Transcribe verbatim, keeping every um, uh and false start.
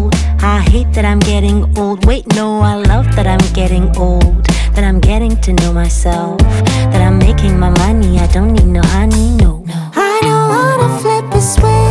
old. I hate that I'm getting old. Wait, no, I love that I'm getting old. That I'm getting to know myself. That I'm making my money, I don't need no honey, no. I know how to flip a switch.